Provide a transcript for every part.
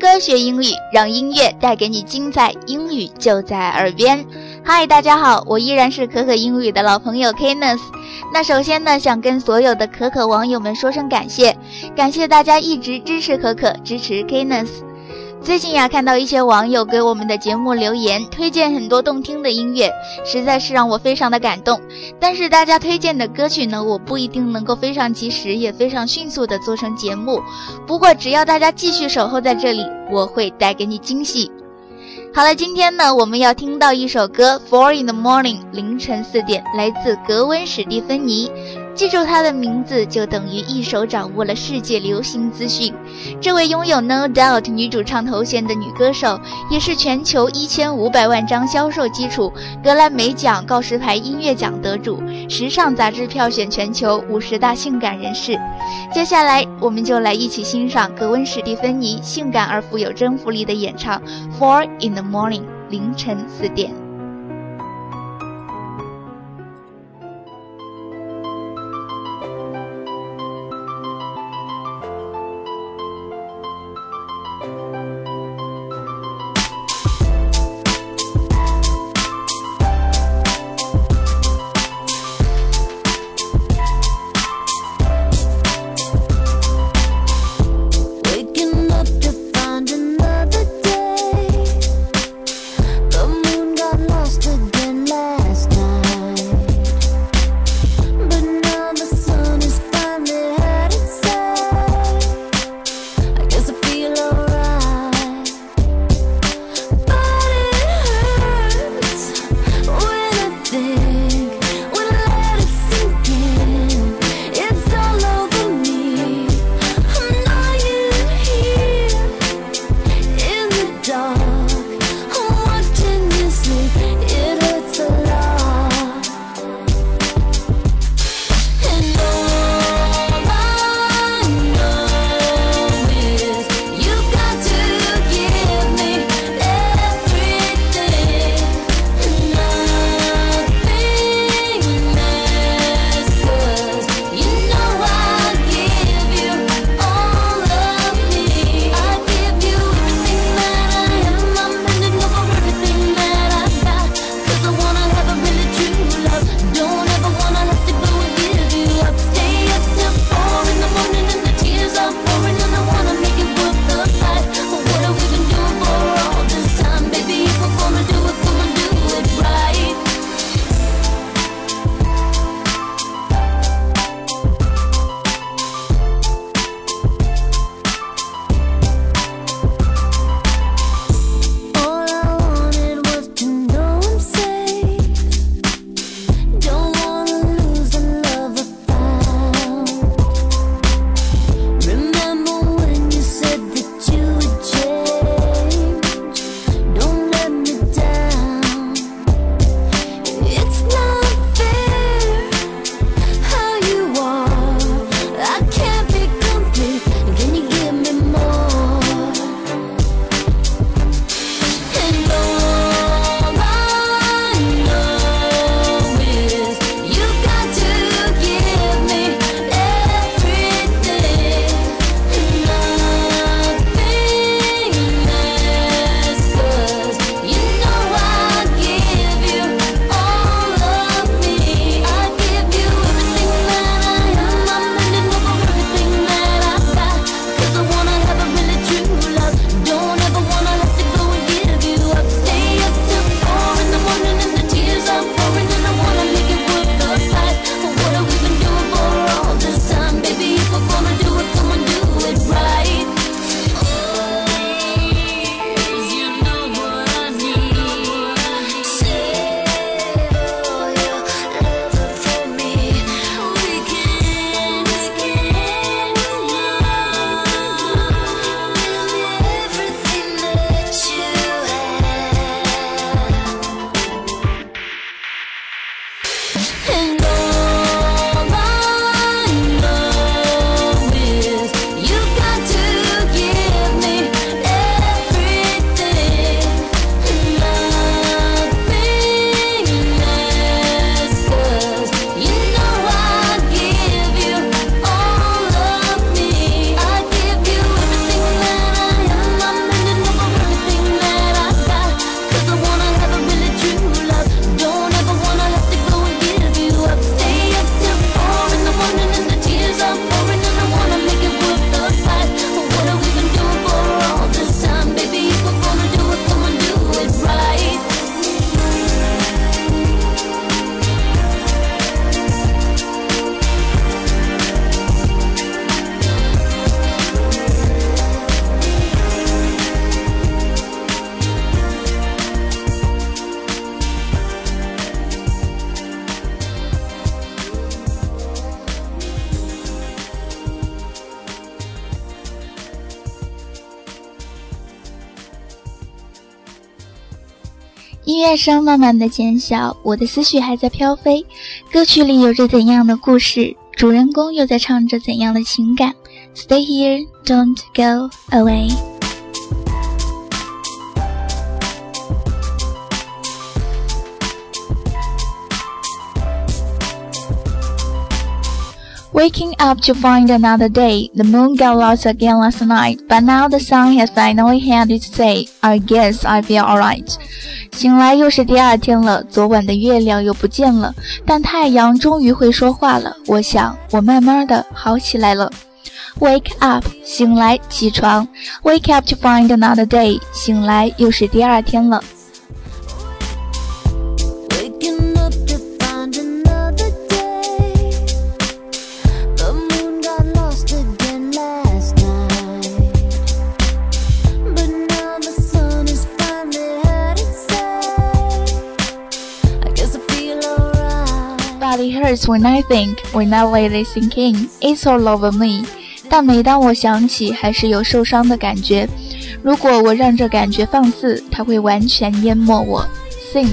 歌学英语，让音乐带给你精彩，英语就在耳边。嗨，大家好，我依然是可可英语的老朋友 Kenneth。那首先呢，想跟所有的可可网友们说声感谢，感谢大家一直支持可可，支持 Kenneth。最近呀，看到一些网友给我们的节目留言，推荐很多动听的音乐，实在是让我非常的感动。但是大家推荐的歌曲呢，我不一定能够非常及时也非常迅速的做成节目。不过只要大家继续守候在这里，我会带给你惊喜。好了，今天呢，我们要听到一首歌 4 in the morning 凌晨4点，来自格温史蒂芬妮。记住她的名字就等于一手掌握了世界流行资讯。这位拥有 No Doubt 女主唱头衔的女歌手，也是全球1500万张销售基础，格莱美奖、告示牌音乐奖得主，时尚杂志票选全球50大性感人士。接下来我们就来一起欣赏格温史蒂芬妮性感而富有征服力的演唱 4 in the morning 凌晨4点。 Got 音乐声慢慢的减小，我的思绪还在飘飞。歌曲里有着怎样的故事，主人公又在唱着怎样的情感。 Stay here, don't go away。 Waking up to find another day. The moon got lost again last night, but now the sun has finally had its say. I guess I feel alright. 醒来又是第二天了，昨晚的月亮又不见了，但太阳终于会说话了。我想，我慢慢的好起来了。Wake up， 醒来，起床。Wake up to find another day， 醒来又是第二天了。It hurts when I think, when I let it sink in, it's all over me. 但每当我想起，还是有受伤的感觉。如果我让这感觉放肆，它会完全淹没我。Sink,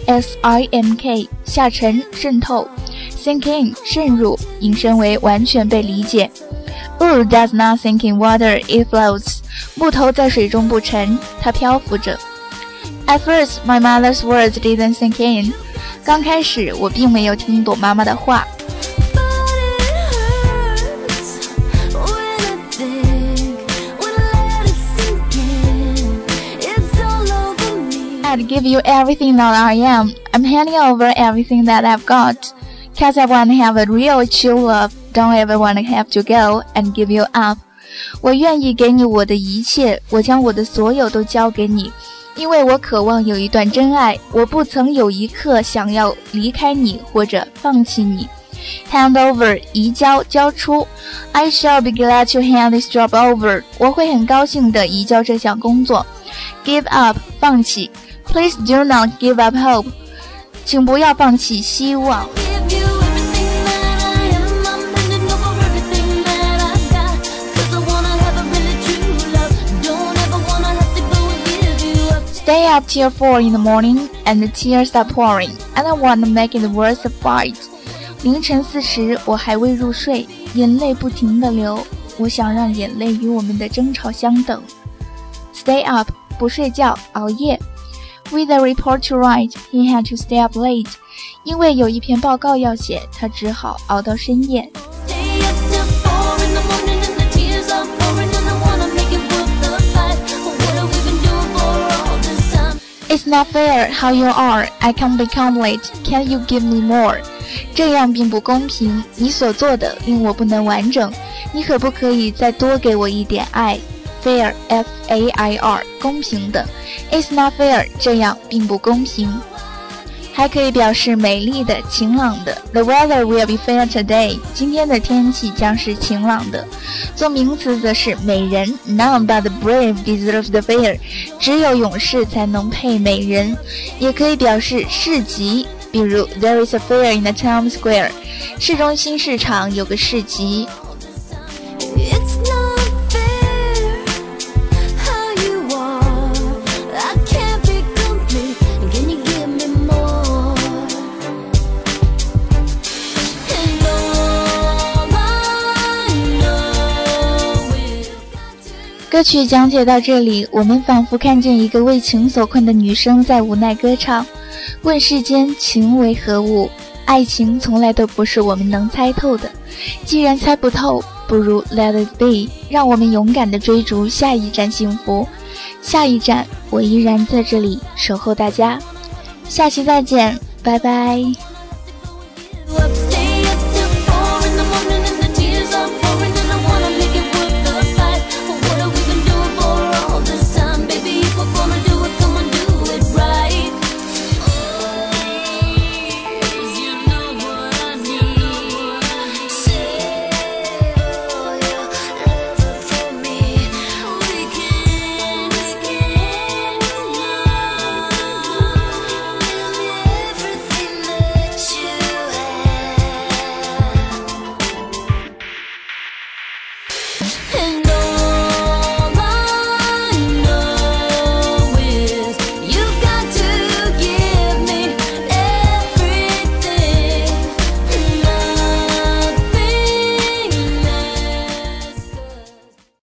S-I-N-K, 下沉，渗透。Sink in, 渗入，引申为完全被理解。Wood does not sink in water, it floats. 木头在水中不沉，它漂浮着。At first, my mother's words didn't sink in. 刚开始我并没有听懂妈妈的话。I'd give you everything that I am. I'm handing over everything that I've got. Cause I want to have a real true love. Don't ever want to have to go and give you up. 我愿意给你我的一切，我将我的所有都交给你。因为我渴望有一段真爱，我不曾有一刻想要离开你或者放弃你。Hand over, 移交，交出。I shall be glad to hand this job over. 我会很高兴地移交这项工作。Give up, 放弃。Please do not give up hope. 请不要放弃希望。Stay up till 4 in the morning, and the tears are pouring, and I want to make it worth the fight. 凌晨4时，我还未入睡，眼泪不停地流，我想让眼泪与我们的争吵相等。Stay up， 不睡觉，熬夜。With a report to write, he had to stay up late. 因为有一篇报告要写，他只好熬到深夜。It's not fair how you are. I can't be complete. Can you give me more? 这样并不公平，你所做的令我不能完整，你可不可以再多给我一点爱？ Fair, F-A-I-R, 公平的。It's not fair, 这样并不公平。还可以表示美丽的，晴朗的。The weather will be fair today. 今天的天气将是晴朗的。做名词则是美人。None but the brave deserve the fair. 只有勇士才能配美人。也可以表示市集，比如 There is a fair in the town square. 市中心市场有个市集。歌曲讲解到这里，我们仿佛看见一个为情所困的女生在无奈歌唱。问世间情为何物？爱情从来都不是我们能猜透的。既然猜不透，不如 let it be， 让我们勇敢地追逐下一站幸福。下一站，我依然在这里守候大家。下期再见，拜拜。